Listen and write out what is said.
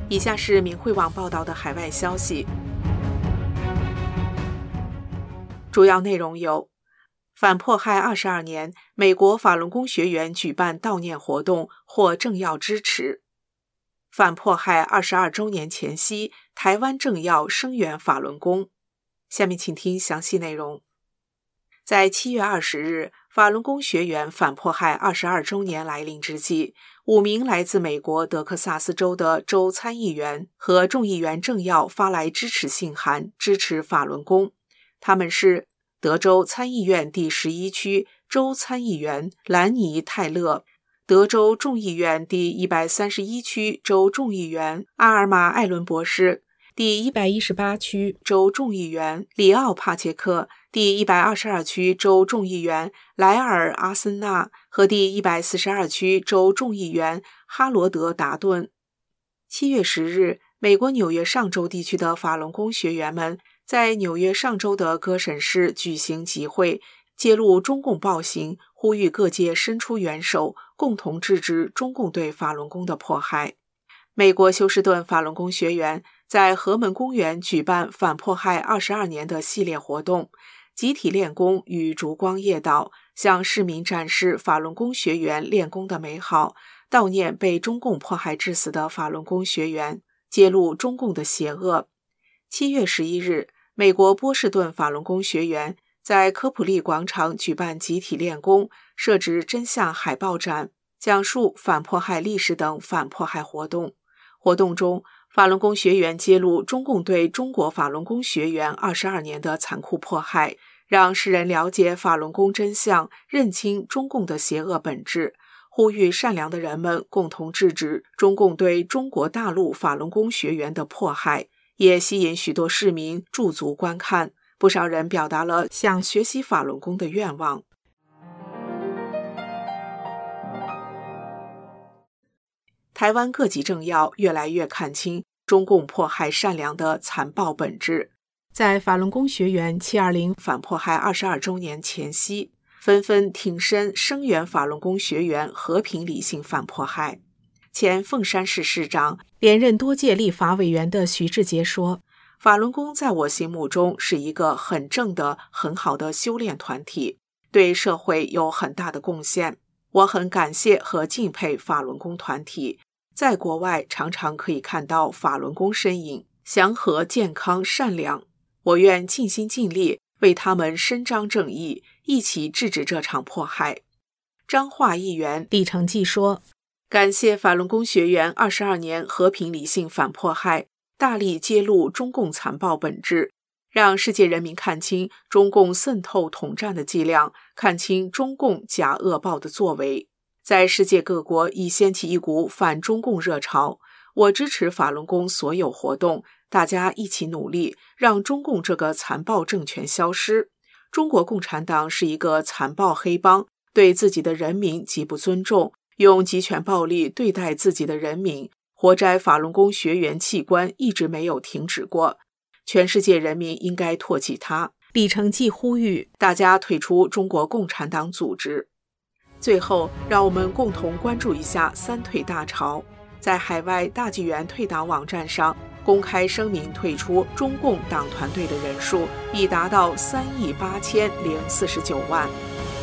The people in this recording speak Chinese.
以下是明慧网报道的海外消息，主要内容有：反迫害22年，美国法轮功学员举办悼念活动获政要支持；反迫害22周年前夕，台湾政要声援法轮功。下面请听详细内容。在7月20日，法轮功学员反迫害22周年来临之际，5名来自美国德克萨斯州的州参议员和众议员政要发来支持信函，支持法轮功。他们是德州参议院第11区州参议员兰尼·泰勒，德州众议院第131区州众议员阿尔玛·艾伦博士，第118区州众议员里奥·帕切克，第122区州众议员莱尔·阿森纳和第142区州众议员哈罗德·达顿。7月10日，美国纽约上州地区的法轮功学员们在纽约上州的歌审市举行集会，揭露中共暴行，呼吁各界伸出援手，共同制止中共对法轮功的迫害。美国休斯顿法轮功学员在河门公园举办反迫害22年的系列活动，集体练功与烛光夜祷，向市民展示法轮功学员练功的美好，悼念被中共迫害致死的法轮功学员，揭露中共的邪恶。7月11日，美国波士顿法轮功学员在科普利广场举办集体练功，设置真相海报展，讲述反迫害历史等反迫害活动。活动中，法轮功学员揭露中共对中国法轮功学员22年的残酷迫害，让世人了解法轮功真相，认清中共的邪恶本质，呼吁善良的人们共同制止中共对中国大陆法轮功学员的迫害，也吸引许多市民驻足观看，不少人表达了想学习法轮功的愿望。台湾各级政要越来越看清中共迫害善良的残暴本质，在法轮功学员720反迫害22周年前夕，纷纷挺身声援法轮功学员和平理性反迫害。前凤山市市长、连任多届立法委员的徐志杰说，法轮功在我心目中是一个很正的、很好的修炼团体，对社会有很大的贡献。我很感谢和敬佩法轮功团体，在国外常常可以看到法轮功身影，祥和、健康、善良。我愿尽心尽力为他们伸张正义，一起制止这场迫害。彰化议员李成纪说，感谢法轮功学员22年和平理性反迫害，大力揭露中共残暴本质，让世界人民看清中共渗透统战的伎俩，看清中共假恶暴的作为。在世界各国已掀起一股反中共热潮，我支持法轮功所有活动，大家一起努力，让中共这个残暴政权消失。中国共产党是一个残暴黑帮，对自己的人民极不尊重，用极权暴力对待自己的人民，活摘法轮功学员器官一直没有停止过，全世界人民应该唾弃他。李成纪呼吁大家退出中国共产党组织。最后，让我们共同关注一下三退大潮。在海外大纪元退党网站上公开声明退出中共党团队的人数已达到3.8049亿。